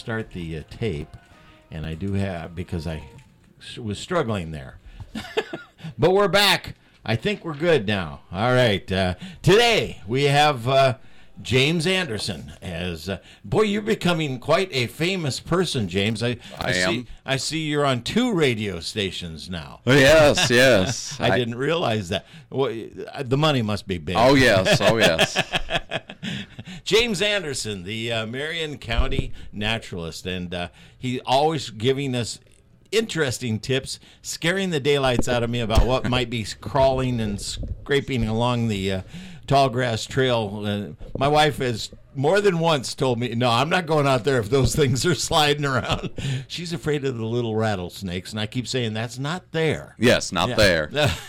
start the tape, and I do have, because I was struggling there. But we're back. I think we're good now. All right. Today we have James Anderson. As boy, you're becoming quite a famous person, James. I am. I see you're on 2 radio stations now. Oh, yes. I didn't realize that. Well, the money must be big. Oh, yes. James Anderson, the Marion County naturalist, and he always giving us interesting tips, scaring the daylights out of me about what might be crawling and scraping along the tall grass trail. My wife has more than once told me, no, I'm not going out there if those things are sliding around. She's afraid of the little rattlesnakes, and I keep saying that's not there. Yes, not there.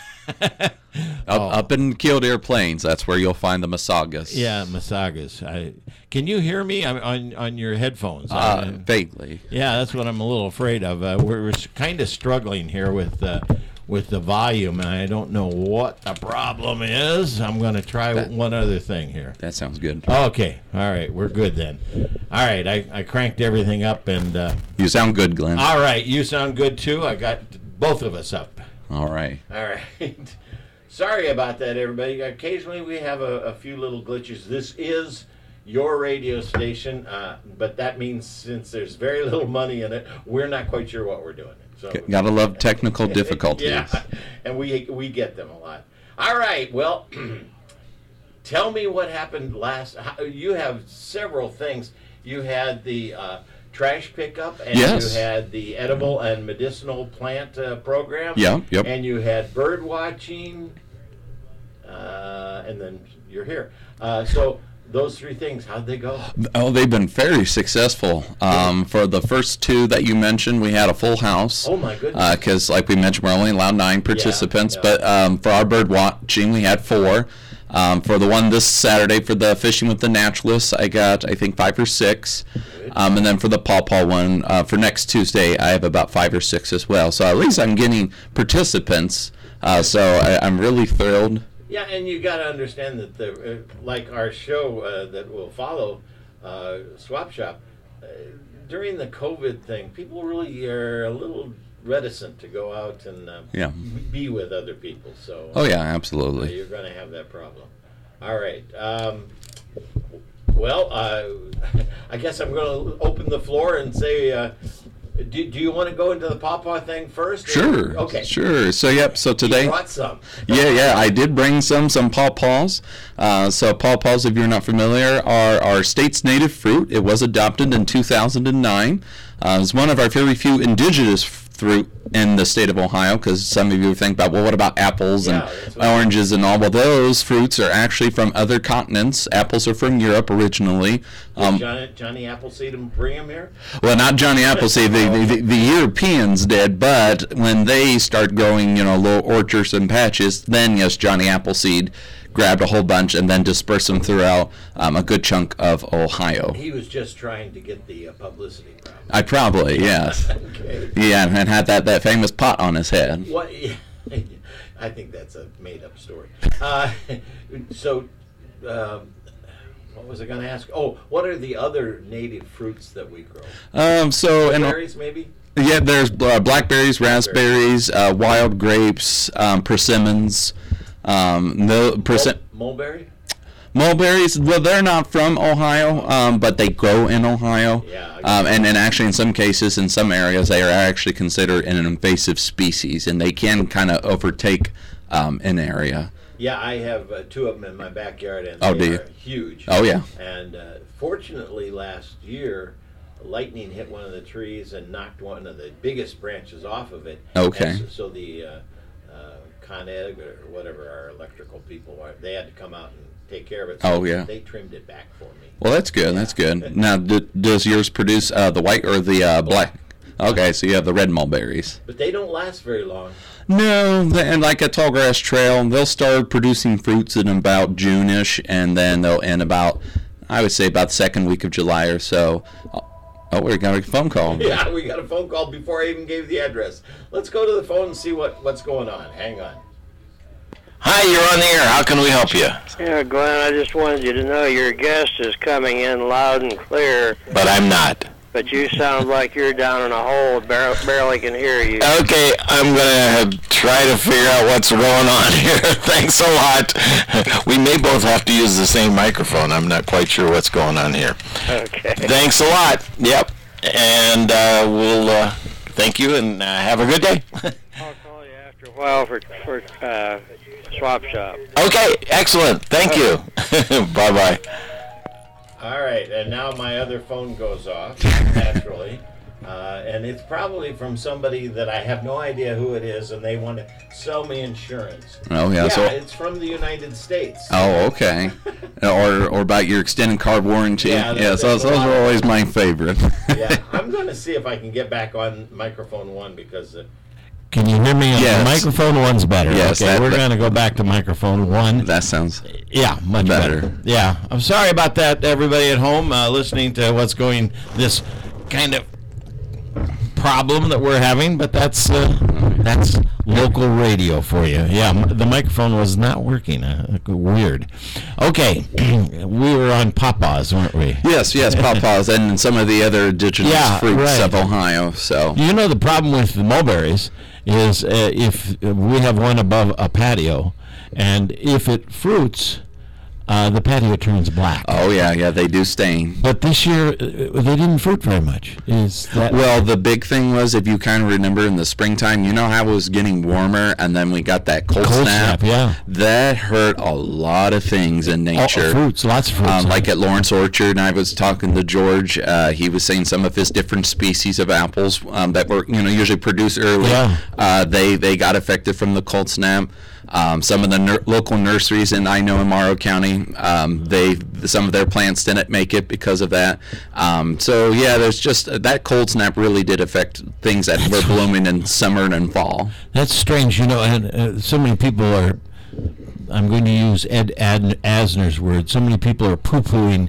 Up in Killdeer Plains, that's where you'll find the Masagas. Yeah, Masagas. Can you hear me on your headphones? Vaguely. Yeah, that's what I'm a little afraid of. We're kind of struggling here with the volume, and I don't know what the problem is. I'm going to try one other thing here. That sounds good. Okay. All right. We're good then. All right. I cranked everything up, and you sound good, Glenn. All right. You sound good, too. I got both of us up. All right. Sorry about that, everybody. Occasionally we have a few little glitches. This is your radio station, but that means since there's very little money in it, we're not quite sure what we're doing. So gotta love technical difficulties. Yeah, and we get them a lot. All right, well, tell me what happened last. You have several things. You had the trash pickup, and yes. You had the edible and medicinal plant program. Yep. And you had bird watching, and then you're here. So those 3 things, how'd they go? Oh, they've been very successful. For the first 2 that you mentioned, we had a full house. Oh, my goodness. Because, like we mentioned, we're only allowed 9 participants. Yeah. But for our bird watching, we had 4. For the one this Saturday for the Fishing with the Naturalists, I got, I think, 5 or 6. And then for the pawpaw one, for next Tuesday, I have about 5 or 6 as well. So at least I'm getting participants. So I'm really thrilled. Yeah, and you got to understand that like our show that will follow, Swap Shop, during the COVID thing, people really are a little reticent to go out and be with other people. So oh yeah, absolutely. You're going to have that problem. All right. Well, I guess I'm going to open the floor and say, do you want to go into the pawpaw thing first? Sure. Okay. Sure. So yep. So today. You brought some. Yeah. I did bring some pawpaws. So pawpaws, if you're not familiar, are our state's native fruit. It was adopted in 2009. It's one of our very few indigenous fruit in the state of Ohio, because some of you think about, well, what about apples and oranges and all? Well, those fruits are actually from other continents. Apples are from Europe originally. Did Johnny Appleseed bring them here? Well, not Johnny Appleseed. The Europeans did, but when they start growing, little orchards and patches, then yes, Johnny Appleseed grabbed a whole bunch and then dispersed them throughout a good chunk of Ohio. He was just trying to get the publicity, probably. I probably, yes. Okay. Yeah, and had that famous pot on his head. What? I think that's a made-up story. What was I going to ask? Oh, what are the other native fruits that we grow? Berries, maybe? Yeah, there's blackberries, raspberries, wild grapes, persimmons. Mulberry? Mulberries, well, they're not from Ohio, but they grow in Ohio. Yeah. And actually, in some cases, in some areas, they are actually considered an invasive species, and they can kind of overtake an area. Yeah, I have 2 of them in my backyard, and they are huge. Oh, yeah. And fortunately, last year, lightning hit one of the trees and knocked one of the biggest branches off of it. Okay. So the Con Ed or whatever our electrical people are, they had to come out and take care of it. So they trimmed it back for me. Well, that's good. That's good. Now, does yours produce the white or the black? Okay, so you have the red mulberries. But they don't last very long. No, and like a tall grass trail, they'll start producing fruits in about June-ish, and then they'll end about, I would say, about the second week of July or so. Oh, we got a phone call. Yeah, we got a phone call before I even gave the address. Let's go to the phone and see what's going on. Hang on. Hi, you're on the air. How can we help you? Yeah, Glenn, I just wanted you to know your guest is coming in loud and clear. But I'm not. but you sound like you're down in a hole. Barely can hear you. Okay, I'm going to try to figure out what's going on here. Thanks a lot. We may both have to use the same microphone. I'm not quite sure what's going on here. Okay. Thanks a lot. Yep. And we'll thank you and have a good day. I'll call you after a while for swap shop. Okay, excellent. Thank you. Bye-bye. All right, and now my other phone goes off, naturally. And it's probably from somebody that I have no idea who it is, and they want to sell me insurance. Oh, yeah. Yeah, So, it's from the United States. oh, okay. or about your extended car warranty. Yeah, So those are always my favorite. Yeah, I'm going to see if I can get back on microphone one because... Can you hear me? Yes. Microphone one's better. Yes, Okay, that- we're that- going to go back to microphone one. That sounds Yeah, much better. better. Yeah. I'm sorry about that, everybody at home, listening to what's going, this kind of problem that we're having, but that's local radio for you. Yeah, the microphone was not working. Weird. Okay, we were on Papa's, weren't we? Yes, pawpaws, and some of the other indigenous Yeah, fruits right. of Ohio. So You know the problem with the mulberries is if we have one above a patio, and if it fruits, the patio turns black. oh yeah, they do stain. But this year they didn't fruit very much. Is that Well, the big thing was, if you kind of remember in the springtime, you know how it was getting warmer, and then we got that cold snap. Yeah. That hurt a lot of things in nature. Fruits, lots of fruits. Like at Lawrence Orchard, and I was talking to George. He was saying some of his different species of apples that were, usually produced early. Yeah. They got affected from the cold snap. Some of the local nurseries, and I know in Morrow County, some of their plants didn't make it because of that. So yeah, there's just that cold snap really did affect things that were blooming in summer and fall. That's strange, and so many people are. I'm going to use Ed Asner's word. So many people are poo-pooing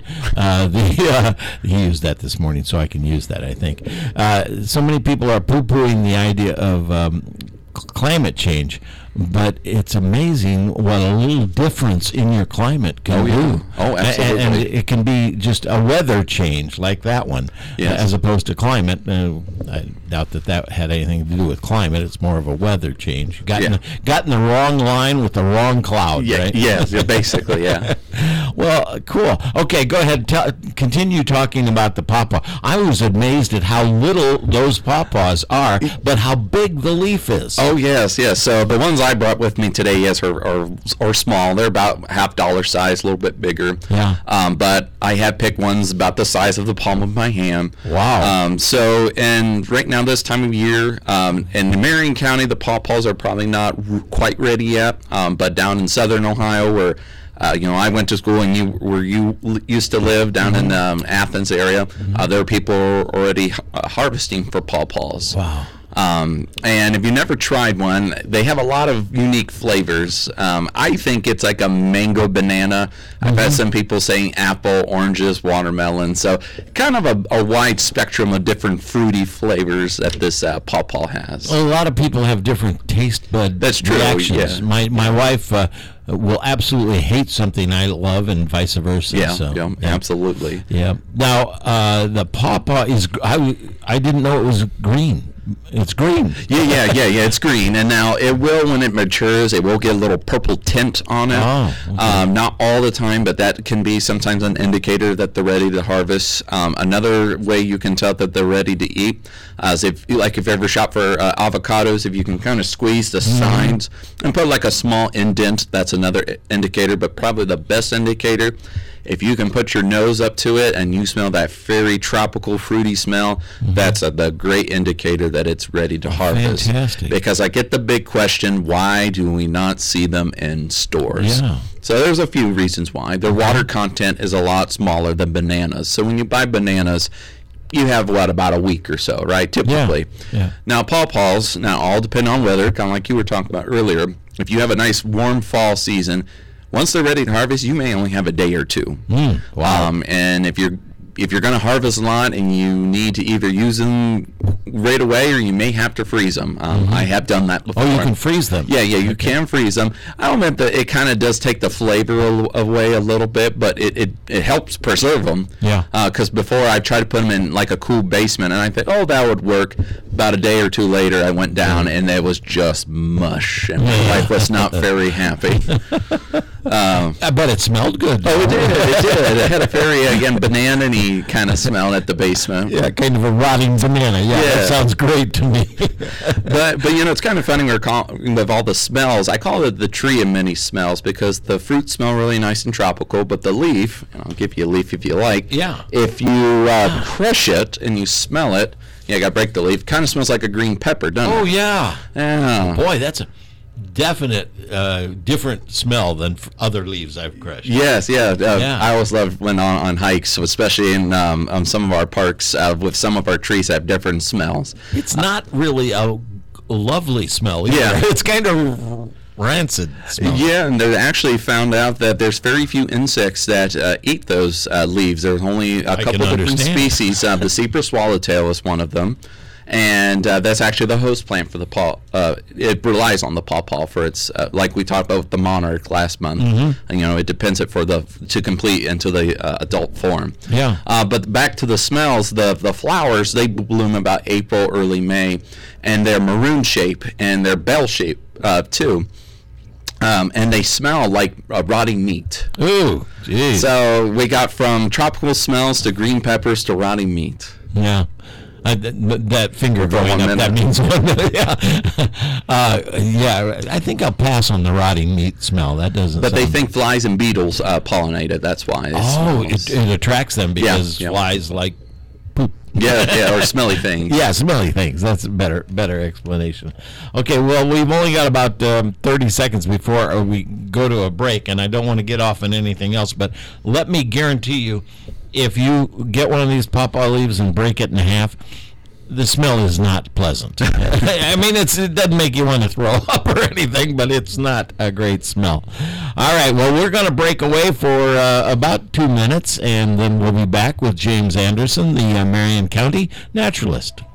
he used that this morning, so I can use that, I think. So many people are poo-pooing the idea of climate change, but it's amazing what a little difference in your climate can do. Oh, absolutely. And it can be just a weather change like that one, Yes. as opposed to climate. I doubt that had anything to do with climate. It's more of a weather change. Got in the wrong line with the wrong cloud, Yeah, right? yes, basically, yeah. Well, cool. Okay, go ahead. Continue talking about the pawpaw. I was amazed at how little those pawpaws are, but how big the leaf is. Oh yes. So the ones I brought with me today, yes, are small. They're about $50 size, a little bit bigger. Yeah. But I have picked ones about the size of the palm of my hand. Wow. So, and right now this time of year, in Marion County, the pawpaws are probably not quite ready yet. But down in southern Ohio, where I went to school and you used to live down in Athens area, there are people already harvesting for pawpaws. Wow. And if you never tried one, they have a lot of unique flavors. I think it's like a mango banana. I've had some people saying apple, oranges, watermelon. So kind of a wide spectrum of different fruity flavors that this pawpaw has. Well, a lot of people have different taste bud That's true, reactions. yeah. My wife will absolutely hate something I love, and vice versa. Yeah, absolutely. Yeah. Now, the pawpaw is. I didn't know it was green. It's green. Yeah, it's green, and now it will, when it matures, it will get a little purple tint on it. Oh, okay. Not all the time, but that can be sometimes an indicator that they're ready to harvest. Another way you can tell that they're ready to eat is if you ever shop for avocados, if you can kind of squeeze the sides and put like a small indent, that's another indicator, but probably the best indicator, if you can put your nose up to it and you smell that very tropical fruity smell, that's the great indicator that it's ready to harvest. Fantastic. Because I get the big question, why do we not see them in stores? Yeah. So there's a few reasons why. Their water content is a lot smaller than bananas. So when you buy bananas, you have about a week or so, right? Typically. Yeah. Now pawpaws, all depend on weather, kind of like you were talking about earlier. If you have a nice warm fall season, once they're ready to harvest, you may only have a day or two. Wow. And if you're going to harvest a lot and you need to either use them right away, or you may have to freeze them. I have done that before. Oh, you can freeze them. Yeah, you can freeze them. I'll admit that it kind of does take the flavor away a little bit, but it helps preserve them. Yeah. Because before I tried to put them in like a cool basement, and I thought, oh, that would work. About a day or two later, I went down, and it was just mush, and my wife was not very happy. I bet it smelled good. Oh, it did. It had a very, again, banana-y kind of smell at the basement. Yeah, kind of a rotting banana. Yeah, that sounds great to me. but it's kind of funny with all the smells. I call it the tree of many smells because the fruit smell really nice and tropical, but the leaf, I'll give you a leaf if you like. Yeah. If you crush it and you smell it, you got to break the leaf. Kind of smells like a green pepper, doesn't it? Oh, yeah. Yeah. Boy, that's a definite different smell than other leaves I've crushed. Yes, yeah. Yeah. I always love when on hikes, especially in on some of our parks with some of our trees that have different smells. It's not really a lovely smell either. Yeah. It's kind of rancid smell. Yeah, and they actually found out that there's very few insects that eat those leaves. There's only a couple different understand. species. The Cypress swallowtail is one of them. And that's actually the host plant for the paw. It relies on the pawpaw for its, like we talked about with the monarch last month. And, it depends it to complete into the adult form. Yeah. But back to the smells, the flowers, they bloom about April, early May, and they're maroon shape and they're bell shape too. And they smell like rotting meat. Ooh, geez. So we got from tropical smells to green peppers to rotting meat. Yeah. That finger For going 1 up, that minute. means 1 minute. Yeah. I think I'll pass on the rotting meat smell. That doesn't But they sound- think flies and beetles pollinate it. That's why. It Oh, smells. it attracts them because Yeah. flies like poop. yeah, or smelly things. Yeah, smelly things. That's a better explanation. Okay, well, we've only got about 30 seconds before we go to a break, and I don't want to get off on anything else, but let me guarantee you, if you get one of these pawpaw leaves and break it in half, the smell is not pleasant. I mean, it doesn't make you want to throw up or anything, but it's not a great smell. All right, well, we're going to break away for about 2 minutes, and then we'll be back with James Anderson, the Marion County naturalist.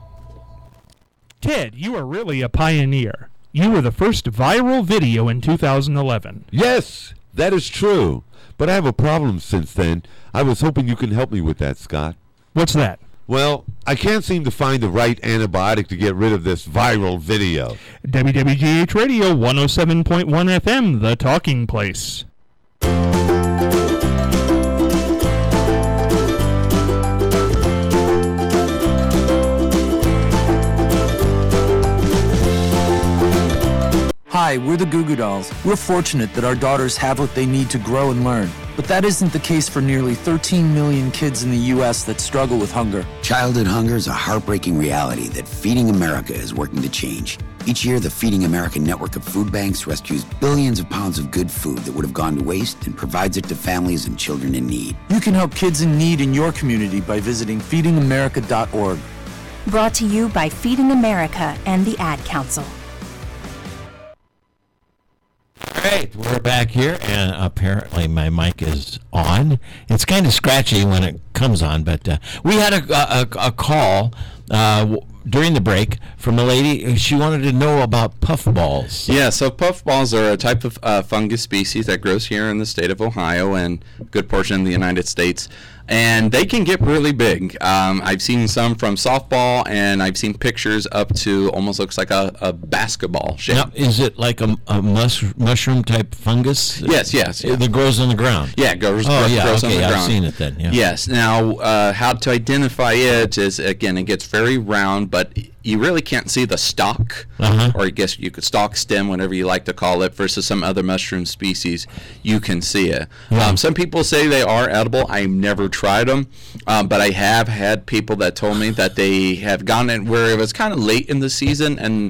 Ted, you are really a pioneer. You were the first viral video in 2011. Yes, that is true. But I have a problem since then. I was hoping you can help me with that, Scott. What's that? Well, I can't seem to find the right antibiotic to get rid of this viral video. WWGH Radio 107.1 FM, The Talking Place. Hi, we're the Goo Goo Dolls. We're fortunate that our daughters have what they need to grow and learn. But that isn't the case for nearly 13 million kids in the U.S. that struggle with hunger. Childhood hunger is a heartbreaking reality that Feeding America is working to change. Each year, the Feeding America network of food banks rescues billions of pounds of good food that would have gone to waste and provides it to families and children in need. You can help kids in need in your community by visiting feedingamerica.org. Brought to you by Feeding America and the Ad Council. All right, we're back here, and apparently my mic is on. It's kind of scratchy when it comes on, but we had a call during the break from a lady. She wanted to know about puffballs. Yeah, so puffballs are a type of fungus species that grows here in the state of Ohio and a good portion of the United States. And they can get really big. I've seen some from softball, and I've seen pictures up to almost looks like a basketball shape. Now, is it like a mushroom type fungus? Yes. Yeah. That grows on the ground. Yeah, it grows Oh, yeah, on okay, the I've ground. seen it then. Yeah. Yes. Now, how to identify it is, again, it gets very round, but you really can't see the stalk, or I guess you could stalk stem, whatever you like to call it, versus some other mushroom species. You can see it. Yeah. Some people say they are edible. I've never tried them, but I have had people that told me that they have gotten it where it was kind of late in the season and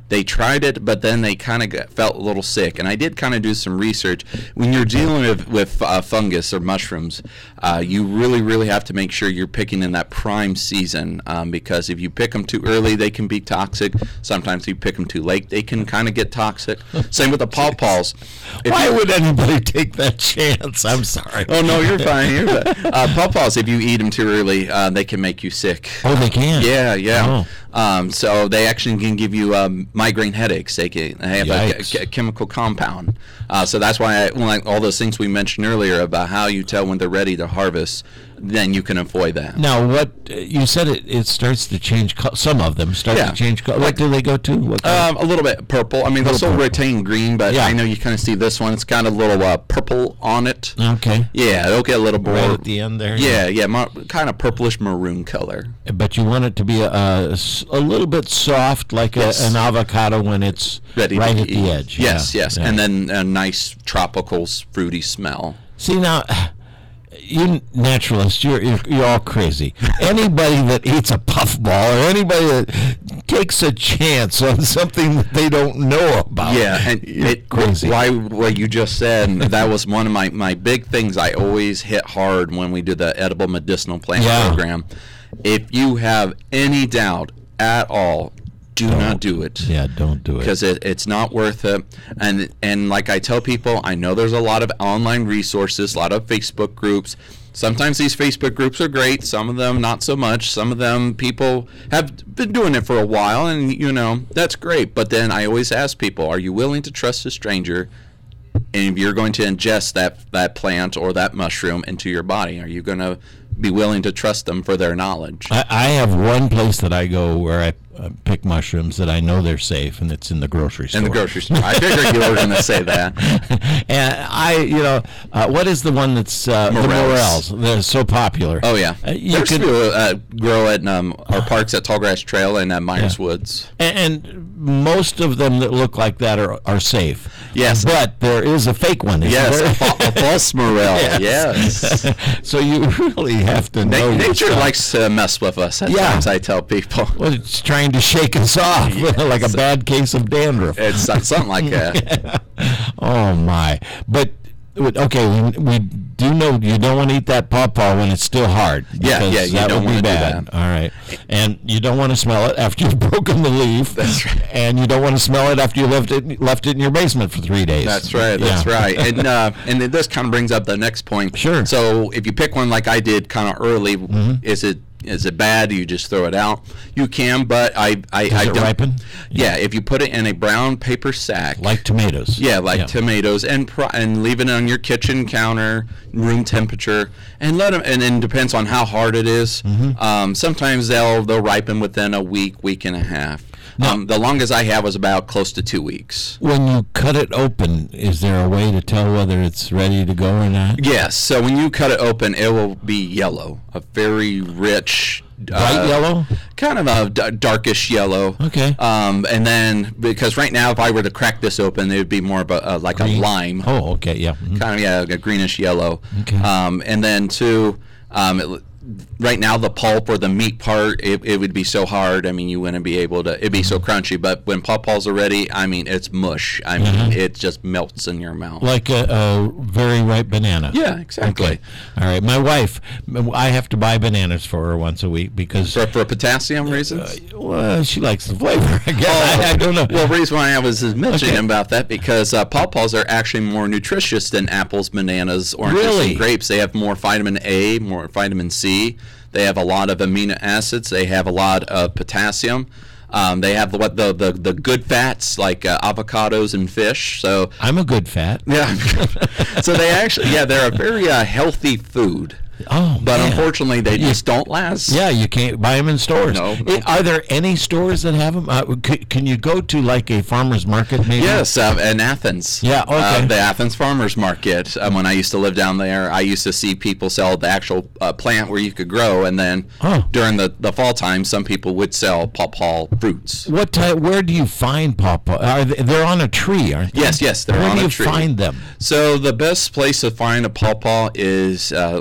They tried it, but then they kind of felt a little sick. And I did kind of do some research. When you're dealing with fungus or mushrooms, you really, really have to make sure you're picking in that prime season, because if you pick them too early, they can be toxic. Sometimes if you pick them too late, they can kind of get toxic. Same with the pawpaws. Why would anybody take that chance? I'm sorry. Oh, no, you're fine. You're fine. Pawpaws, if you eat them too early, they can make you sick. Oh, they can? Yeah. Oh. So they actually can give you migraine headaches. They have a chemical compound. So that's why all those things we mentioned earlier about how you tell when they're ready to harvest, then you can avoid that. Now, what you said, it starts to change. Some of them start to change color. What do they go to? A little bit purple. I mean, they'll still retain green, but I know you kind of see this one. It's got a little purple on it. Okay. Yeah, it'll get a little more right at the end there. Yeah, kind of purplish maroon color. But you want it to be a little bit soft, like an avocado when it's ready right to at eat. the edge. Yes, and then a nice tropical fruity smell. See now, you naturalists, you're all crazy. Anybody that eats a puffball or anybody that takes a chance on something that they don't know about, and crazy. Why what you just said, that was one of my big things I always hit hard when we did the edible medicinal plant program. If you have any doubt at all, do not do it. Yeah, don't do it. Because it's not worth it. And like I tell people, I know there's a lot of online resources, a lot of Facebook groups. Sometimes these Facebook groups are great. Some of them not so much. Some of them people have been doing it for a while, and, that's great. But then I always ask people, are you willing to trust a stranger? And if you're going to ingest that plant or that mushroom into your body, are you going to be willing to trust them for their knowledge? I have one place that I go where I pick mushrooms that I know they're safe, and it's in the grocery store. In the grocery store. I figured you were going to say that. And what is the one that's the Morels? They're so popular. Oh, yeah. You can grow at our parks at Tallgrass Trail and at Myers Woods. And most of them that look like that are safe. Yes. But there is a fake one. Yes, a false morel. Yes. So you really have to know. Nature likes to mess with us at times, I tell people. Well, it's trying to shake us off like a bad case of dandruff. It's something like that. Oh, my. But, okay, we do know you don't want to eat that pawpaw when it's still hard. Yeah, you don't want to do that. All right. And you don't want to smell it after you've broken the leaf. That's right. And you don't want to smell it after you left it in your basement for 3 days. That's right. That's right. And this kind of brings up the next point. Sure. So if you pick one like I did kind of early, is it bad? Do you just throw it out? You can, but I don't ripen? Yeah, if you put it in a brown paper sack, like tomatoes. Yeah, like tomatoes, and leave it on your kitchen counter, room temperature, and let them. And then depends on how hard it is. Sometimes they'll ripen within a week and a half. The longest I have was about close to 2 weeks. When you cut it open, is there a way to tell whether it's ready to go or not? Yes. So when you cut it open, it will be yellow, a very rich. Bright yellow? Kind of a darkish yellow. Okay. And then, because right now, if I were to crack this open, it would be more of a like green. A lime. Oh, okay, yeah. Kind of, a greenish yellow. Okay. And then, too, right now, the pulp or the meat part, it would be so hard. I mean, you wouldn't be able to, it'd be so crunchy. But when pawpaws are ready, I mean, it's mush. I mean, it just melts in your mouth. Like a very ripe banana. Yeah, exactly. Okay. All right. My wife, I have to buy bananas for her once a week because... For potassium reasons? Well, she likes the flavor, I guess. I don't know. Well, the reason why I was mentioning about that, because pawpaws are actually more nutritious than apples, bananas, oranges, and grapes. They have more vitamin A, more vitamin C. They have a lot of amino acids. They have a lot of potassium. They have the good fats like avocados and fish. So I'm a good fat. Yeah. So they're a very healthy food. Oh, but unfortunately, they just don't last. Yeah, you can't buy them in stores. No. Are there any stores that have them? Can you go to like a farmer's market maybe? Yes, in Athens. Yeah, okay. The Athens Farmer's Market. When I used to live down there, I used to see people sell the actual plant where you could grow, and then during the fall time, some people would sell pawpaw fruits. What type? Where do you find pawpaw? They're on a tree, aren't they? Yes, they're on a tree. Where do you find them? So the best place to find a pawpaw is a lot of times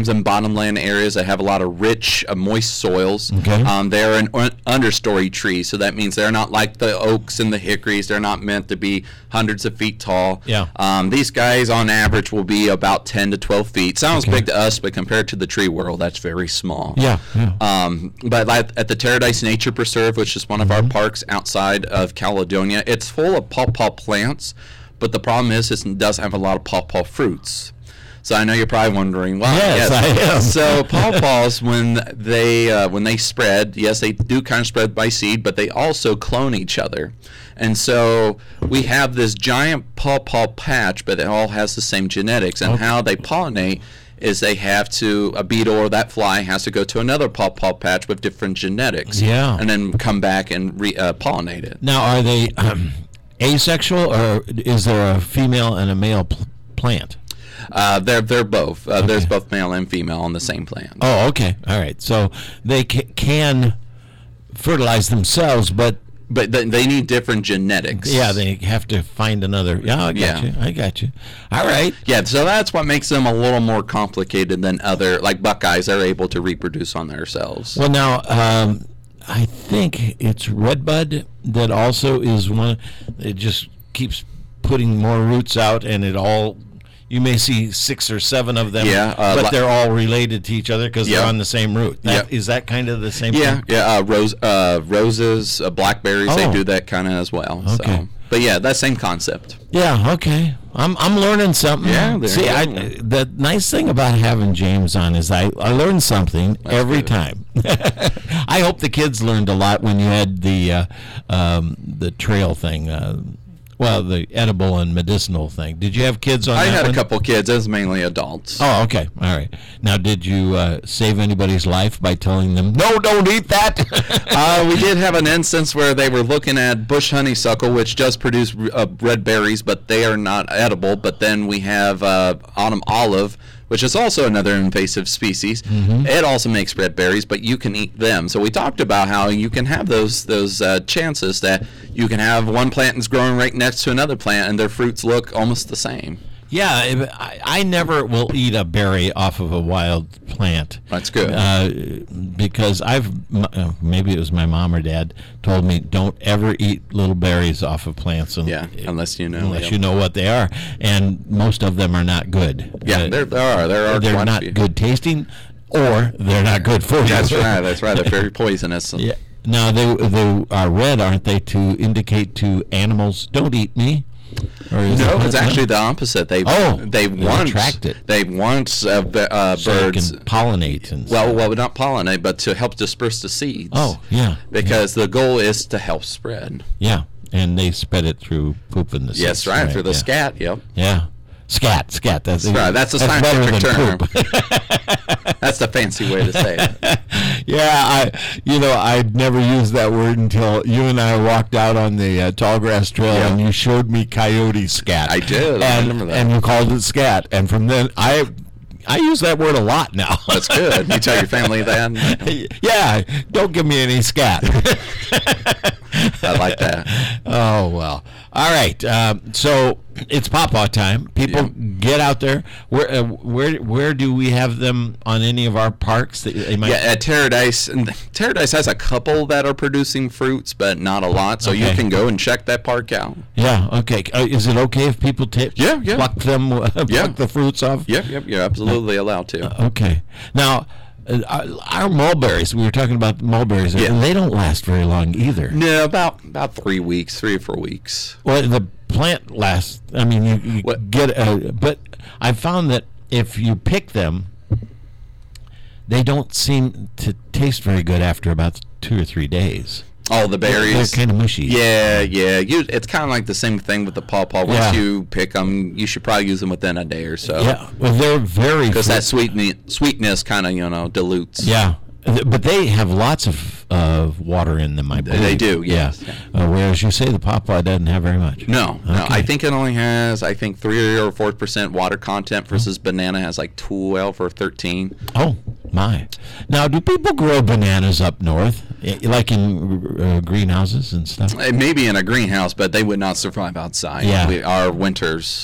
sometimes in bottomland areas that have a lot of rich, moist soils. Okay. They're an understory tree, so that means they're not like the oaks and the hickories. They're not meant to be hundreds of feet tall. Yeah. These guys, on average, will be about 10 to 12 feet. Sounds big to us, but compared to the tree world, that's very small. Yeah. But like at the Paradise Nature Preserve, which is one of our parks outside of Caledonia, it's full of pawpaw plants, but the problem is it doesn't have a lot of pawpaw fruits. So I know you're probably wondering, well, Yes, I am. So pawpaws, when they spread, yes, they do kind of spread by seed, but they also clone each other. And so we have this giant pawpaw patch, but it all has the same genetics. And how they pollinate is they have to, a beetle or that fly has to go to another pawpaw patch with different genetics. Yeah. And then come back and pollinate it. Now, are they asexual, or is there a female and a male plant? They're both. There's both male and female on the same plant. Oh, okay. All right. So they can fertilize themselves, but they need different genetics. Yeah, they have to find another. Yeah, I got you. All right. Yeah, so that's what makes them a little more complicated than other, like buckeyes. They're able to reproduce on themselves. Well, now I think it's redbud that also is one. It just keeps putting more roots out, and it all. You may see 6 or 7 of them, but they're all related to each other because they're on the same root. Is that kind of the same thing? Yeah. Roses, blackberries, they do that kind of as well. Okay. So. But yeah, that same concept. Yeah, okay. I'm learning something. Yeah, see, the nice thing about having James on is I learn something every time. I hope the kids learned a lot when you had the trail thing. Well, the edible and medicinal thing. Did you have kids on that I had one? a couple kids. It was mainly adults. Oh, okay. All right. Now, did you save anybody's life by telling them, no, don't eat that? We did have an instance where they were looking at bush honeysuckle, which does produce red berries, but they are not edible. But then we have autumn olive, which is also another invasive species. Mm-hmm. It also makes red berries, but you can eat them. So we talked about how you can have those chances that you can have one plant that's growing right next to another plant, and their fruits look almost the same. Yeah, I never will eat a berry off of a wild plant. That's good. Because maybe it was my mom or dad told me, don't ever eat little berries off of plants. Unless you know. Unless you know what they are. And most of them are not good. Yeah, there are. They're not good tasting, or they're not good for you. That's right. They're very poisonous. Yeah. Now, they are red, aren't they, to indicate to animals, don't eat me? No, it's actually the opposite. They want attract it. They want birds so they can pollinate and well, not pollinate, but to help disperse the seeds. Oh, yeah. Because the goal is to help spread. Yeah, and they spread it through poop in the seeds. Yes, right, through the scat. Yep. Yeah. Scat. That's right. That's a scientific term. That's the fancy way to say it. Yeah, I'd never used that word until you and I walked out on the Tallgrass Trail, and you showed me coyote scat. I did. I remember that. And you called it scat, and from then I use that word a lot now. That's good. You tell your family that? Yeah, don't give me any scat. I like that. Oh, well. All right. So it's pawpaw time. People get out there. Where do we have them on any of our parks? That might at Paradise. Paradise has a couple that are producing fruits, but not a lot. So you can go and check that park out. Yeah. Okay. Is it okay if people pluck them, pluck the fruits off? Yep. You're absolutely allowed to. Okay. Now, our mulberries, we were talking about mulberries, they don't last very long either. No, about 3 weeks, 3 or 4 weeks. Well, the plant lasts, I mean, you get but I found that if you pick them, they don't seem to taste very good after about 2 or 3 days. Oh, the berries. They're kind of mushy. Yeah. It's kind of like the same thing with the pawpaw. Once you pick them, you should probably use them within a day or so. Yeah, well, they're very... Because that sweetness kind of, dilutes. Yeah, but they have lots of water in them, I believe. They do, yes. Yeah. Whereas you say the pawpaw doesn't have very much. No. I think it only has, 3 or 4% water content versus banana has like 12 or 13. Oh, my. Now, do people grow bananas up north, like in greenhouses and stuff? Maybe in a greenhouse, but they would not survive outside. Yeah. Our winters,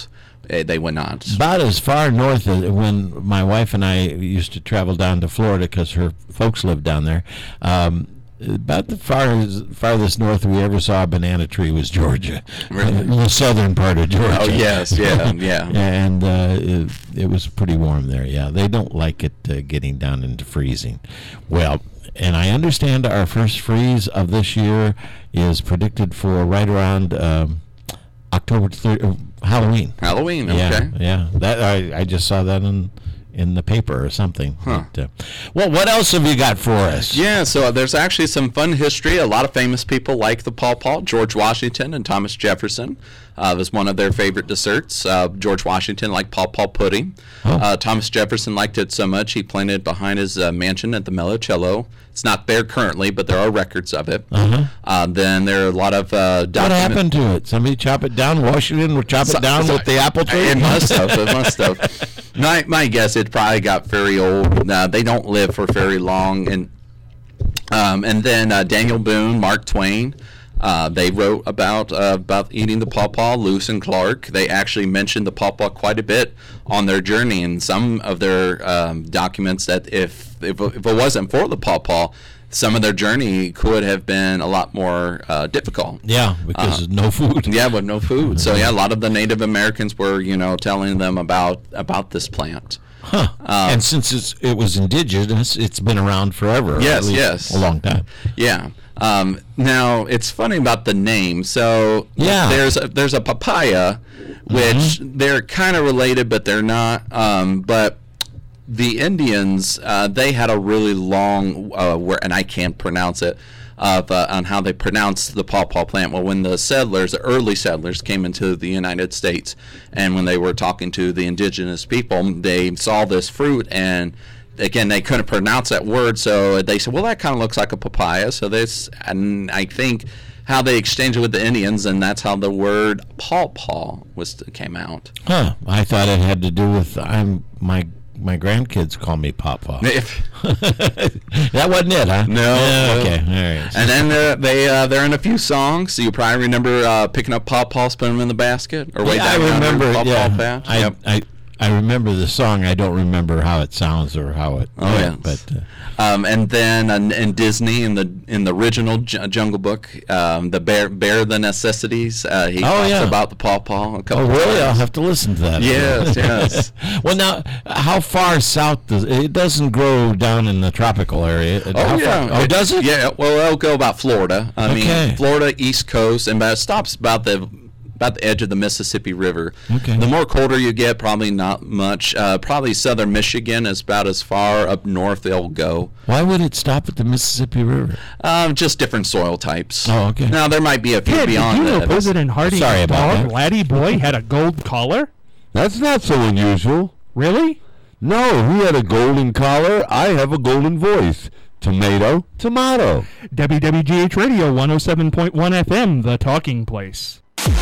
they would not. About as far north as when my wife and I used to travel down to Florida because her folks lived down there. About the farthest north we ever saw a banana tree was Georgia, Really? The southern part of Georgia. Oh, yes, yeah. And it was pretty warm there. Yeah, they don't like it getting down into freezing. Well, and I understand our first freeze of this year is predicted for right around October 3rd, Halloween. Halloween, okay. Yeah. That I just saw that in the paper or something. Huh. But, well, what else have you got for us? Yeah, so there's actually some fun history. A lot of famous people like the Paw Paw. George Washington and Thomas Jefferson was one of their favorite desserts. George Washington liked Paw Paw pudding. Thomas Jefferson liked it so much he planted it behind his mansion at the Melocello. It's not there currently, but there are records of it. Then there are a lot of What happened to it? Somebody chop it down? Washington would chop it down with the apple tree? It must have. My guess, it probably got very old. They don't live for very long. And then Daniel Boone, Mark Twain, they wrote about eating the Paw Paw. Lewis and Clark, they actually mentioned the Paw Paw quite a bit on their journey. In some of their documents, that if it wasn't for the Paw Paw, some of their journey could have been a lot more difficult. Yeah, because of no food. Yeah, with no food. So yeah, a lot of the Native Americans were, telling them about this plant. Huh. And since it was indigenous, it's been around forever. Yes. A long time. Yeah. Now it's funny about the name. So there's a papaya, which they're kind of related, but they're not. But the Indians, they had a really long word, and I can't pronounce it, on how they pronounced the Paw Paw plant. Well, when the early settlers came into the United States, and when they were talking to the indigenous people, they saw this fruit, and again, they couldn't pronounce that word, so they said, well, that kind of looks like a papaya. And I think how they exchanged it with the Indians, and that's how the word Paw Paw came out. Huh. I thought it had to do with my grandkids call me Papa. That wasn't it, huh? No. Okay. All right. And then they're in a few songs. So you probably remember picking up Paw Paws, putting them in the basket, or way down remember. Paw Paw patch. I remember the song. I don't remember how it sounds or how it. Oh yeah. But and then in Disney, in the original Jungle Book, the bear the necessities. He talks about the Paw Paw. Really? Times. I'll have to listen to that. Yes. Well, now, how far south does it doesn't grow down in the tropical area? Does it? Yeah. Well, it'll go about Florida. I mean, Florida, East Coast, and it stops about the edge of the Mississippi River. Okay. The more colder you get, probably not much. Probably southern Michigan is about as far up north they'll go. Why would it stop at the Mississippi River? Just different soil types. Oh, okay. Now, there might be a few beyond that. Did you know that. President Hardy's dog, Laddie Boy, had a gold collar? That's not so unusual. Really? No, he had a golden collar. I have a golden voice. Tomato, tomato. WWGH Radio 107.1 FM, The Talking Place.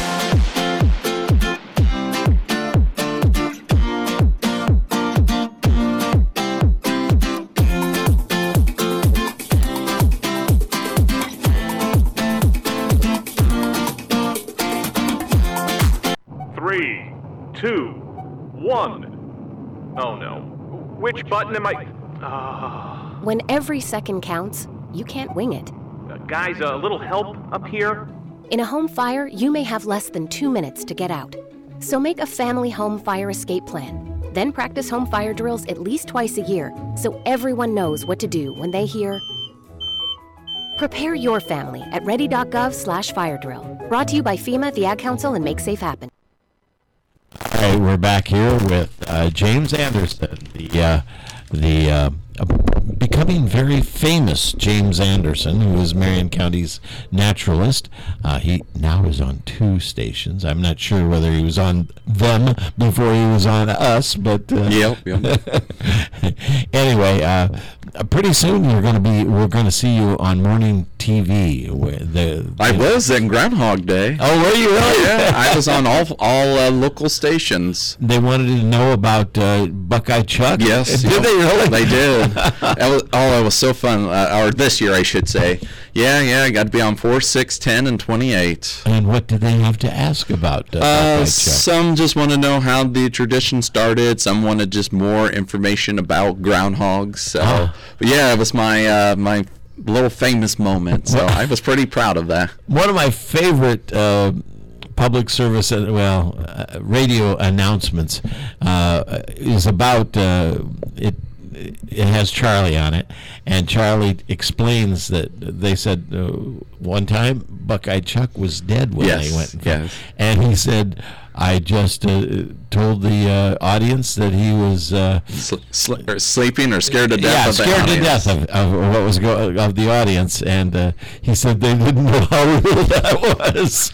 Three, two, one. Oh no. Which button am I? When every second counts, you can't wing it. Guys, a little help up here? In a home fire, you may have less than 2 minutes to get out. So make a family home fire escape plan. Then practice home fire drills at least twice a year so everyone knows what to do when they hear. Prepare your family at ready.gov/fire drill. Brought to you by FEMA, the Ad Council, and Make Safe Happen. All right, we're back here with James Anderson, the becoming very famous James Anderson, who is Marion County's naturalist. He now is on 2 stations. I'm not sure whether he was on them before he was on us, but yep. Anyway, pretty soon we're going to see you on morning TV. I was in Groundhog Day. Oh, were you really? Yeah, I was on all local stations. They wanted to know about Buckeye Chuck? Yes. Did they really? They did. It was so fun. Or this year, I should say. Yeah, I got to be on 4, 6, 10, and 28. And what did they have to ask about Buckeye Chuck? Some just want to know how the tradition started. Some wanted just more information about groundhogs. So, but yeah, it was my my little famous moment. So I was pretty proud of that. One of my favorite public service, radio announcements is about it. It has Charlie on it, and Charlie explains that they said one time Buckeye Chuck was dead when they went. And he said, I just told the audience that he was sleeping or scared to death. Scared to death of what was of the audience, and he said they didn't know how real that was.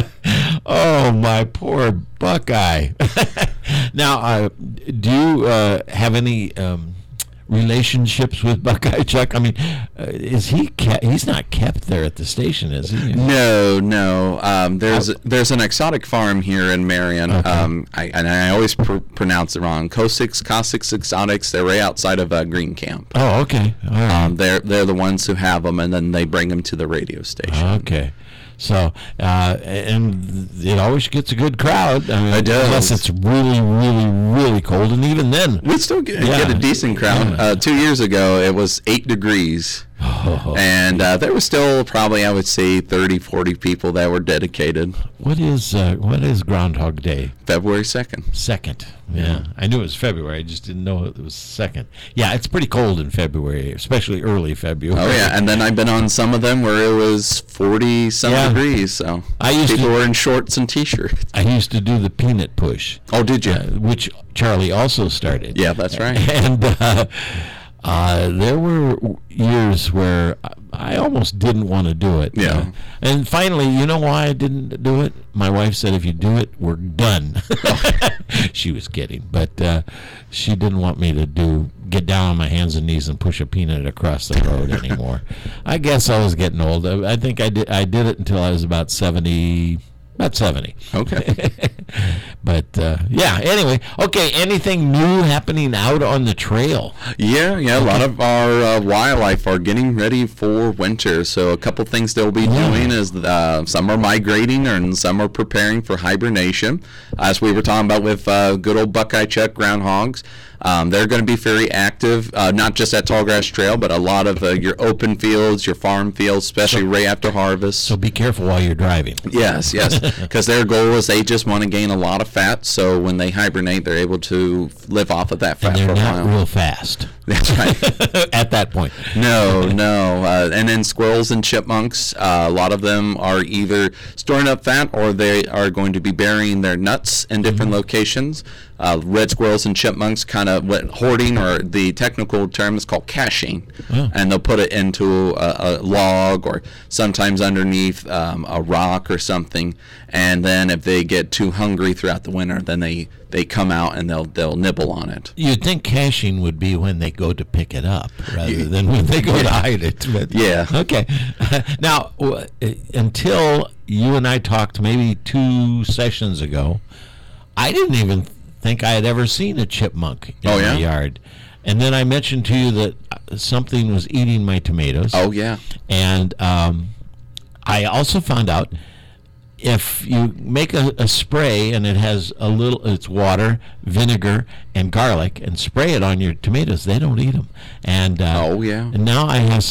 Oh, my poor Buckeye! Now, do you have any relationships with Buckeye Chuck? I mean, is he he's not kept there at the station, is he? No. There's an exotic farm here in Marion. Okay. I always pronounce it wrong. Cosix Exotics. They're right outside of Green Camp. Oh, okay. All right. They're the ones who have them, and then they bring them to the radio station. Okay. So, and it always gets a good crowd. I mean, it does. Unless it's really, really, really cold, and even then, we still get a decent crowd. Yeah. 2 years ago, it was 8 degrees. And there was still probably, I would say, 30, 40 people that were dedicated. What is Groundhog Day? February 2nd. 2nd. Yeah. I knew it was February. I just didn't know it was 2nd. Yeah, it's pretty cold in February, especially early February. Oh, yeah. And then I've been on some of them where it was 40-some degrees. So people were in shorts and T-shirts. I used to do the peanut push. Oh, did you? Which Charlie also started. Yeah, that's right. And there were years where I almost didn't want to do it. Yeah. And finally, you know why I didn't do it? My wife said, if you do it, we're done. She was kidding. But she didn't want me to get down on my hands and knees and push a peanut across the road anymore. I guess I was getting old. I think I did it until I was about 70. About 70. Okay. But, anyway. Okay, anything new happening out on the trail? Yeah, a lot of our wildlife are getting ready for winter. So a couple things they'll be doing is some are migrating and some are preparing for hibernation. As we were talking about with good old Buckeye Chuck groundhogs. They're going to be very active, not just at Tallgrass Trail, but a lot of your open fields, your farm fields, especially right after harvest. So be careful while you're driving. Yes, because their goal is they just want to gain a lot of fat, so when they hibernate, they're able to live off of that fat for a while. And they're not real fast. That's right. At that point. No. And then squirrels and chipmunks, a lot of them are either storing up fat or they are going to be burying their nuts in different locations. Red squirrels and chipmunks kind of hoarding, or the technical term is called caching, and they'll put it into a log or sometimes underneath a rock or something, and then if they get too hungry throughout the winter, then they come out and they'll nibble on it. You'd think caching would be when they go to pick it up rather than when they go to hide it. But, yeah. Okay. Now, until you and I talked maybe 2 sessions ago, I didn't even think I had ever seen a chipmunk in the yard. And then I mentioned to you that something was eating my tomatoes. Oh, yeah. And I also found out if you make a spray and it has it's water, vinegar, and garlic, and spray it on your tomatoes, they don't eat them. And and now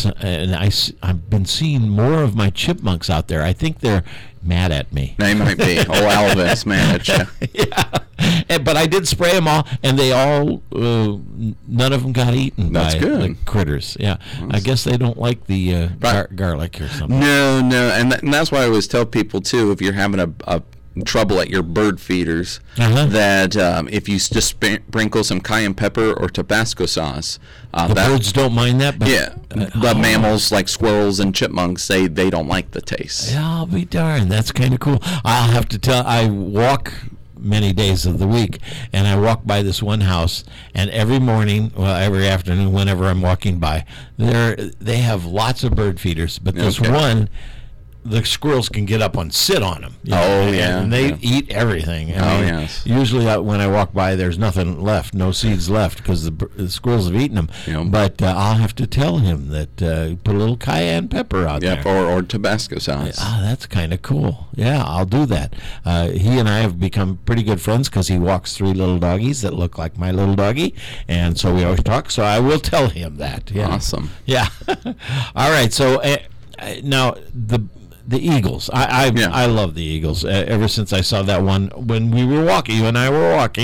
I've been seeing more of my chipmunks out there. I think they're mad at me. They might be. Alvin's mad at you. Yeah. But I did spray them all, and they all, none of them got eaten by the critters. Yeah, I guess they don't like the garlic or something. No, and that's why I always tell people too, if you're having a trouble at your bird feeders, that if you just sprinkle some cayenne pepper or Tabasco sauce, the birds don't mind that. But mammals like squirrels and chipmunks, they don't like the taste. Yeah, I'll be darned. That's kind of cool. I'll have to tell. I walk many days of the week, and I walk by this one house, and every morning, well, every afternoon, whenever I'm walking by, they have lots of bird feeders, but this one, the squirrels can get up and sit on them. And they eat everything. Yes. Usually when I walk by, there's nothing left, no seeds left, because the squirrels have eaten them. Yep. But I'll have to tell him that put a little cayenne pepper out there. Or Tabasco sauce. That's kind of cool. Yeah, I'll do that. He and I have become pretty good friends because he walks 3 little doggies that look like my little doggie, and so we always talk. So I will tell him that. Yeah. Awesome. Yeah. All right. So now the Eagles. I love the Eagles. Ever since I saw that one when we were walking, you and I were walking.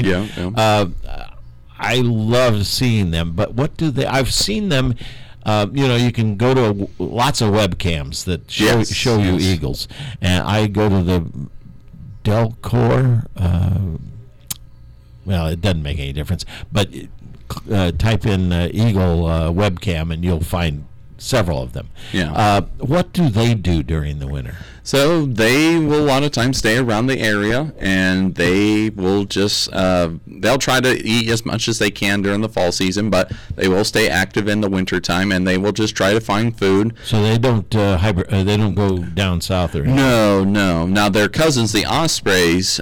I loved seeing them. But what do they? I've seen them. You can go to lots of webcams that show you eagles, and I go to the Delcor. Well, it doesn't make any difference. But type in eagle webcam, and you'll find several of them. What do they do during the winter? So they will a lot of times stay around the area, and they will just they'll try to eat as much as they can during the fall season, but they will stay active in the winter time, and they will just try to find food. So they don't they don't go down south or anything? No. Now their cousins, the ospreys,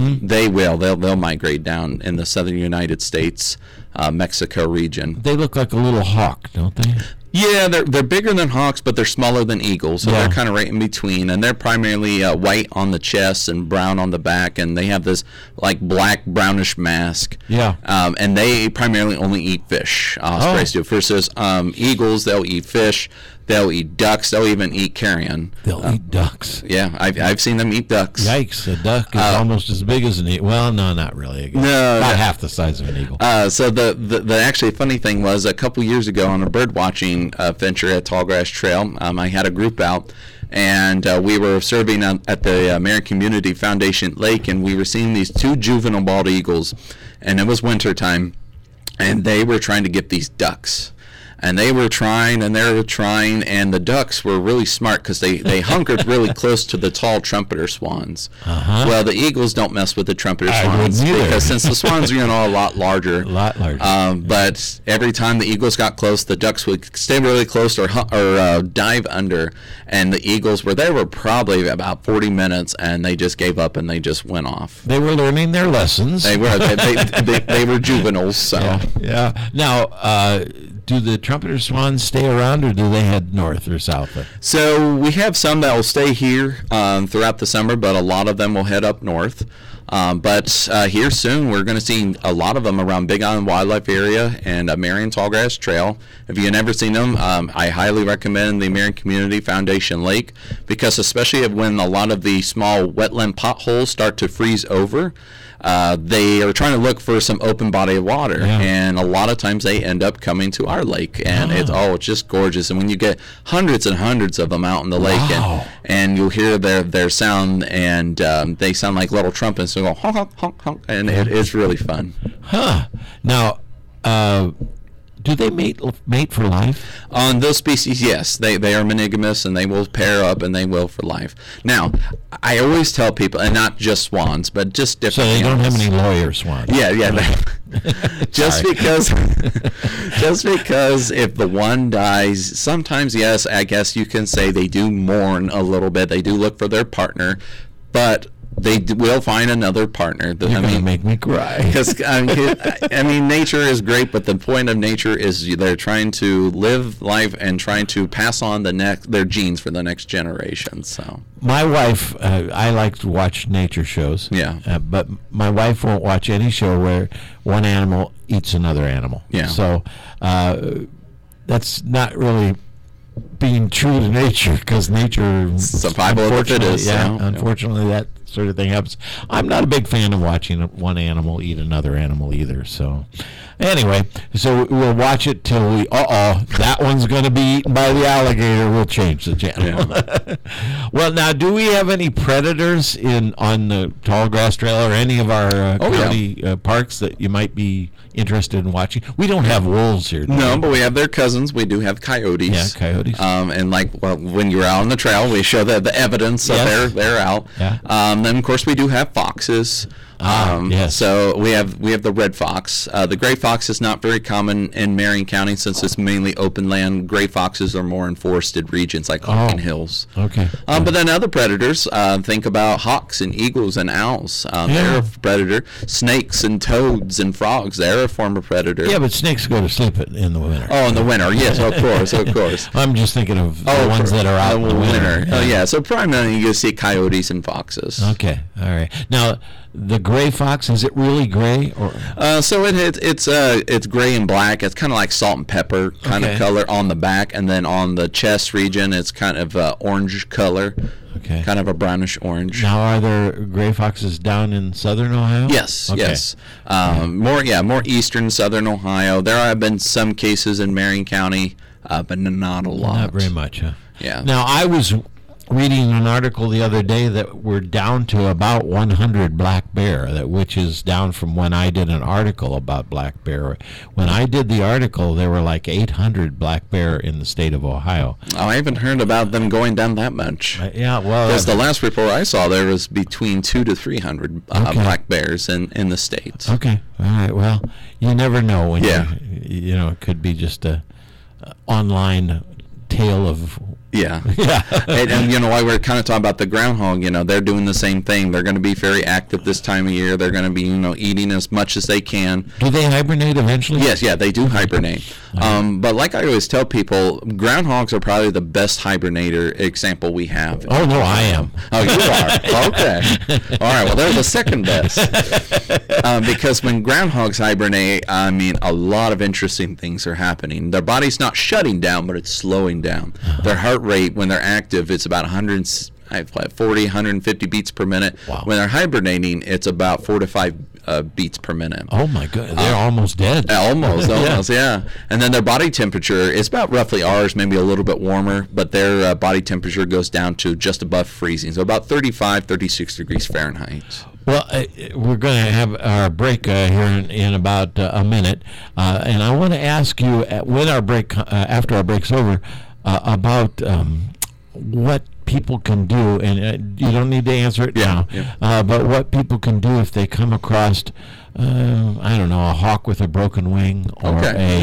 they'll migrate down in the southern United States, Mexico region. They look like a little hawk, don't they? Yeah, they're bigger than hawks, but they're smaller than eagles, so they're kind of right in between. And they're primarily white on the chest and brown on the back, and they have this like black brownish mask. And they primarily only eat fish. Ospreys do. Versus eagles, they'll eat fish. They'll eat ducks. They'll even eat carrion. They'll eat ducks. Yeah, I've seen them eat ducks. Yikes! A duck is almost as big as an eagle. Well, no, not really. About half the size of an eagle. So the actually funny thing was a couple years ago on a bird watching venture at Tallgrass Trail, I had a group out, and we were serving at the American Community Foundation Lake, and we were seeing these 2 juvenile bald eagles, and it was winter time, and they were trying to get these ducks. And they were trying, and and the ducks were really smart because they hunkered really close to the tall trumpeter swans. Well, the eagles don't mess with the trumpeter swans because since the swans are a lot larger. But every time the eagles got close, the ducks would stay really close or dive under, and the eagles were probably about 40 minutes, and they just gave up and they just went off. They were learning their lessons. They were. They were juveniles. So yeah. Now. Do the trumpeter swans stay around, or do they head north or south? So we have some that will stay here throughout the summer, but a lot of them will head up north. But here soon, we're going to see a lot of them around Big Island Wildlife Area and Marion Tallgrass Trail. If you've never seen them, I highly recommend the American Community Foundation Lake, because especially when a lot of the small wetland potholes start to freeze over, they are trying to look for some open body of water, and a lot of times they end up coming to our lake, and it's just gorgeous. And when you get hundreds and hundreds of them out in the lake, and you'll hear their sound, and they sound like little trumpets, so go honk honk honk honk, and it's really fun. Now, do they mate for life? On those species, yes. They are monogamous, and they will pair up, and they will for life. Now, I always tell people, and not just swans, but just different So they animals. don't have any lawyer swans? Yeah. just because if the one dies, sometimes, yes, I guess you can say they do mourn a little bit. They do look for their partner, but they will find another partner. You're going to make me cry. Because nature is great, but the point of nature is they're trying to live life and trying to pass on their genes for the next generation. So my wife, I like to watch nature shows. But my wife won't watch any show where one animal eats another animal. So that's not really being true to nature, because nature, survival of the fittest. Unfortunately, that sort of thing happens. I'm not a big fan of watching one animal eat another animal either. So anyway, we'll watch it till that one's going to be eaten by the alligator. We'll change the channel. Well, now, do we have any predators on the Tallgrass Trail or any of our county parks that you might be interested in watching? We don't have wolves here. No, but we have their cousins. We do have coyotes. Yeah, coyotes. And when you're out on the trail, we show the evidence that they're out. Then, of course, we do have foxes. Yes. So we have the red fox. The gray fox is not very common in Marion County since it's mainly open land. Gray foxes are more in forested regions like Hocking Hills. Okay. But then other predators, think about hawks and eagles and owls. They're a predator. Snakes and toads and frogs, they're a form of predator. Yeah, but snakes go to sleep in the winter. Oh, in the winter, yes, of course. I'm just thinking of the ones that are out in the winter. Oh, yeah, so primarily you see coyotes and foxes. Okay, all right. Now, the gray fox, is it really gray? Or? So it's gray and black. It's kind of like salt and pepper kind of color on the back, and then on the chest region, it's kind of orange color. Okay. Kind of a brownish orange. Now, are there gray foxes down in southern Ohio? Yes, okay. yes. More eastern southern Ohio. There have been some cases in Marion County, but not a lot. Not very much, huh? Yeah. Now, I was reading an article the other day that we're down to about 100 black bear, which is down from when I did an article about black bear. When I did the article, there were like 800 black bear in the state of Ohio. Oh, I haven't heard about them going down that much. Yeah, well, because the last report I saw, there was between 200 to 300 black bears in the state. Okay, all right. Well, you never know when you know, it could be just a online tale of. Yeah. And you know, while we're kind of talking about the groundhog, you know, they're doing the same thing. They're going to be very active this time of year. They're going to be, you know, eating as much as they can. Do they hibernate eventually? Yes, they do hibernate. But like I always tell people, groundhogs are probably the best hibernator example we have. Oh, no, I am. Oh, you are? Okay. All right, well, they're the second best. Because when groundhogs hibernate, I mean, a lot of interesting things are happening. Their body's not shutting down, but it's slowing down. Their heart rate, when they're active, it's about 150 beats per minute. Wow. When they're hibernating, it's about 4 to 5 beats per minute. Oh my God, they're almost dead. Almost, yeah. And then their body temperature is about roughly ours, maybe a little bit warmer, but their body temperature goes down to just above freezing, so about 35, 36 degrees Fahrenheit. Well, we're going to have our break here in about a minute, and I want to ask you when our break, after our break's over, about what people can do, and you don't need to answer it now, but what people can do if they come across, I don't know, a hawk with a broken wing, or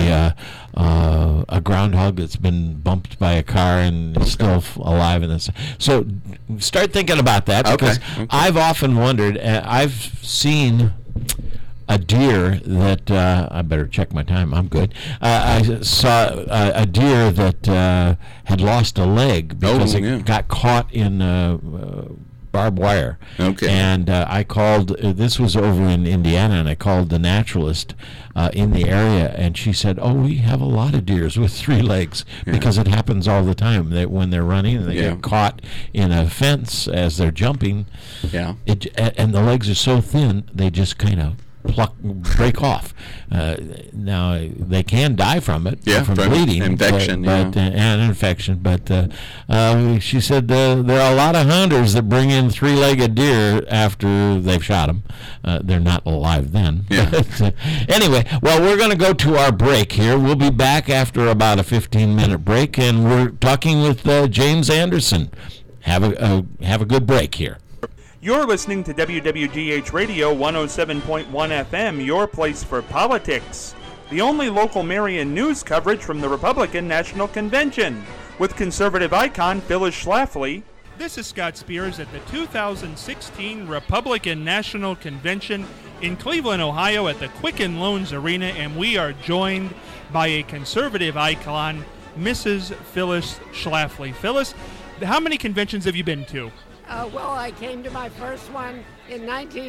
a groundhog that's been bumped by a car and is still alive. So start thinking about that, because I've often wondered, I've seen a deer that I better check my time. I'm good. I saw a deer that had lost a leg because it got caught in barbed wire. Okay. And I called. This was over in Indiana, and I called the naturalist in the area, and she said, "Oh, we have a lot of deers with 3 legs because it happens all the time. That when they're running and they get caught in a fence as they're jumping, and the legs are so thin, they just kind of break off. Now they can die from it, from bleeding, infection, and infection. But she said there are a lot of hunters that bring in 3-legged deer after they've shot them. They're not alive then. Anyway, well, we're going to go to our break here. We'll be back after about a 15-minute break, and we're talking with James Anderson. Have a good break here. You're listening to WWGH Radio 107.1 FM, your place for politics. The only local Marion news coverage from the Republican National Convention, with conservative icon Phyllis Schlafly. This is Scott Spears at the 2016 Republican National Convention in Cleveland, Ohio at the Quicken Loans Arena, and we are joined by a conservative icon, Mrs. Phyllis Schlafly. Phyllis, how many conventions have you been to? Well, I came to my first one in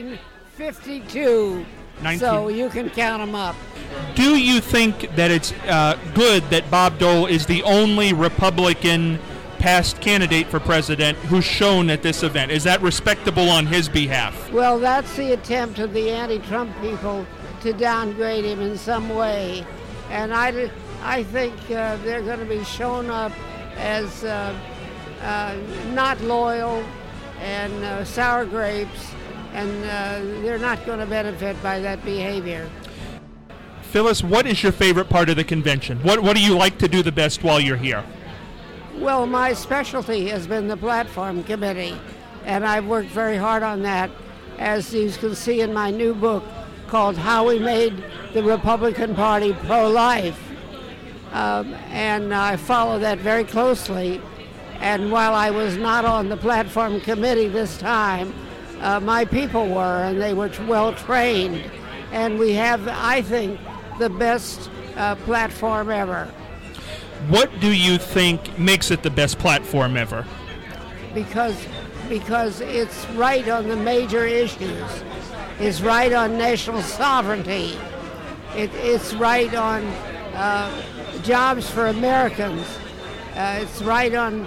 1952, so you can count them up. Do you think that it's good that Bob Dole is the only Republican past candidate for president who's shown at this event? Is that respectable on his behalf? Well, that's the attempt of the anti-Trump people to downgrade him in some way, and I think they're going to be shown up as not loyal and sour grapes, and they're not going to benefit by that behavior. Phyllis, what is your favorite part of the convention? What do you like to do the best while you're here? Well, my specialty has been the platform committee, and I've worked very hard on that. as you can see in my new book called How We Made the Republican Party Pro-Life. And I follow that very closely. And while I was not on the platform committee this time, my people were, and they were well trained. And we have, I think, the best platform ever. What do you think makes it the best platform ever? Because it's right on the major issues. It's right on national sovereignty. It's right on jobs for Americans. It's right on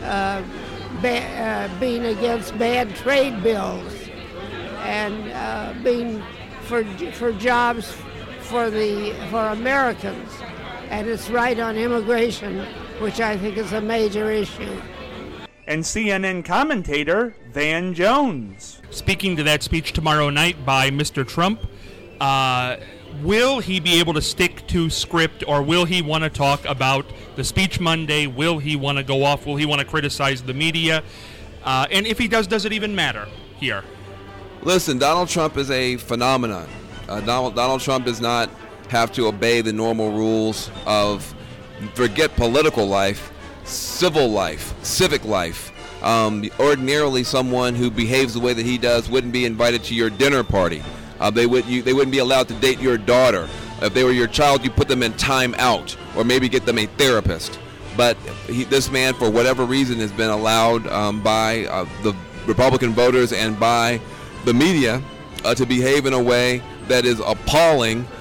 being against bad trade bills and being for jobs for Americans. And it's right on immigration, which I think is a major issue. And CNN commentator Van Jones. Speaking to that speech tomorrow night by Mr. Trump, will he be able to stick to script, or will he want to talk about the speech Monday? Will he want to go off? Will he want to criticize the media? And if he does it even matter here? Listen, Donald Trump is a phenomenon. Donald Trump does not have to obey the normal rules of, forget political life, civil life, civic life. Ordinarily, someone who behaves the way that he does wouldn't be invited to your dinner party. They wouldn't be allowed to date your daughter. If they were your child, you put them in time out, or maybe get them a therapist. But this man, for whatever reason, has been allowed by the Republican voters and by the media to behave in a way that is appalling